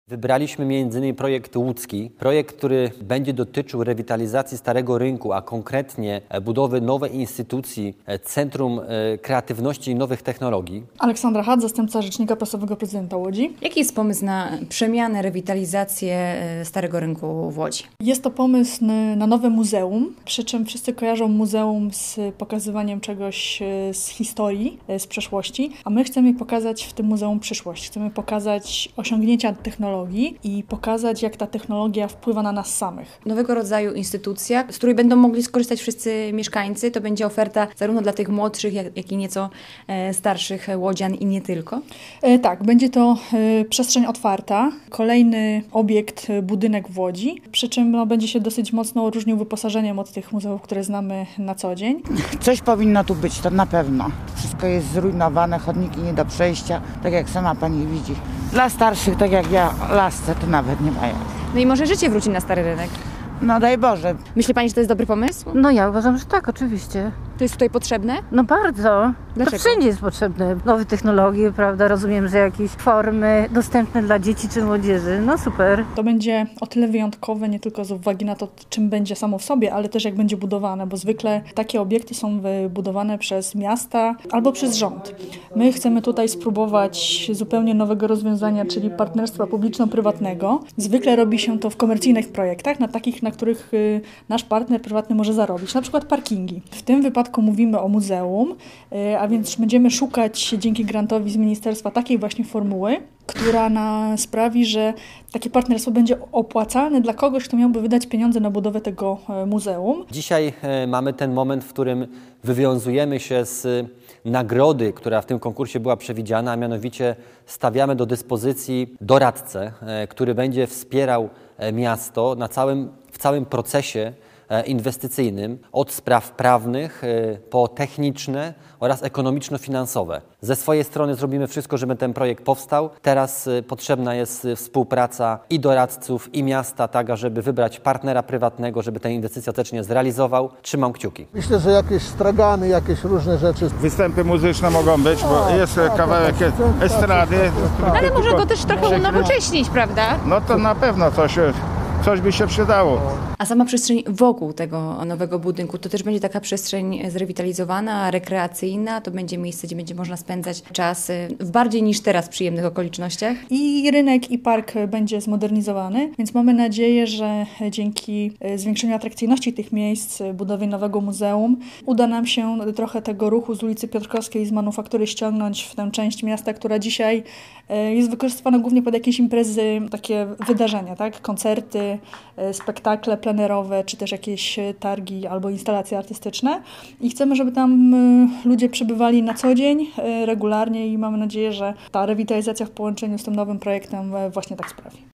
Wybraliśmy m.in. projekt łódzki, projekt, który będzie dotyczył rewitalizacji Starego Rynku, a konkretnie budowy nowej instytucji, Centrum Kreatywności i Nowych Technologii. Aleksandra Hart, zastępca Rzecznika Prasowego Prezydenta Łodzi. Jaki jest pomysł na przemianę, rewitalizację Starego Rynku w Łodzi? Jest to pomysł na nowe muzeum, przy czym wszyscy kojarzą muzeum z pokazywaniem czegoś z historii, z przeszłości, a my chcemy pokazać w tym muzeum przyszłość. Chcemy pokazać osiągnięcia technologii i pokazać, jak ta technologia wpływa na nas samych. Nowego rodzaju instytucja, z której będą mogli skorzystać wszyscy mieszkańcy. To będzie oferta zarówno dla tych młodszych, jak i nieco starszych łodzian i nie tylko. Tak, będzie to przestrzeń otwarta, kolejny obiekt, budynek w Łodzi, przy czym będzie się dosyć mocno różnił wyposażeniem od tych muzeów, które znamy na co dzień. Coś powinno tu być, to na pewno. Wszystko jest zrujnowane, chodniki nie do przejścia, tak jak sama pani widzi. Dla starszych, tak jak ja, lasce to nawet nie mają. No i może życie wróci na Stary Rynek. No daj Boże. Myśli pani, że to jest dobry pomysł? No ja uważam, że tak, oczywiście. To jest tutaj potrzebne? No bardzo. Dlaczego? To wszędzie jest potrzebne. Nowe technologie, prawda? Rozumiem, że jakieś formy dostępne dla dzieci czy młodzieży. No super. To będzie o tyle wyjątkowe, nie tylko z uwagi na to, czym będzie samo w sobie, ale też jak będzie budowane, bo zwykle takie obiekty są wybudowane przez miasta albo przez rząd. My chcemy tutaj spróbować zupełnie nowego rozwiązania, czyli partnerstwa publiczno-prywatnego. Zwykle robi się to w komercyjnych projektach, na takich, na których nasz partner prywatny może zarobić, na przykład parkingi. W tym wypadku mówimy o muzeum, a więc będziemy szukać dzięki grantowi z ministerstwa takiej właśnie formuły, która sprawi, że takie partnerstwo będzie opłacalne dla kogoś, kto miałby wydać pieniądze na budowę tego muzeum. Dzisiaj mamy ten moment, w którym wywiązujemy się z nagrody, która w tym konkursie była przewidziana, a mianowicie stawiamy do dyspozycji doradcę, który będzie wspierał miasto w całym procesie inwestycyjnym, od spraw prawnych po techniczne oraz ekonomiczno-finansowe. Ze swojej strony zrobimy wszystko, żeby ten projekt powstał. Teraz potrzebna jest współpraca i doradców, i miasta, tak żeby wybrać partnera prywatnego, żeby tę inwestycję ostatecznie zrealizował. Trzymam kciuki. Myślę, że jakieś stragany, jakieś różne rzeczy. Występy muzyczne mogą być, bo jest kawałek estrady. Ale może go też trochę unowocześnić, prawda? No to na pewno coś by się przydało. A sama przestrzeń wokół tego nowego budynku, to też będzie taka przestrzeń zrewitalizowana, rekreacyjna, to będzie miejsce, gdzie będzie można spędzać czas w bardziej niż teraz przyjemnych okolicznościach. I rynek, i park będzie zmodernizowany, więc mamy nadzieję, że dzięki zwiększeniu atrakcyjności tych miejsc, budowie nowego muzeum, uda nam się trochę tego ruchu z ulicy Piotrkowskiej, z Manufaktury ściągnąć w tę część miasta, która dzisiaj jest wykorzystywana głównie pod jakieś imprezy, takie wydarzenia, tak? Koncerty, spektakle plenerowe, czy też jakieś targi albo instalacje artystyczne. I chcemy, żeby tam ludzie przebywali na co dzień, regularnie i mamy nadzieję, że ta rewitalizacja w połączeniu z tym nowym projektem właśnie tak sprawi.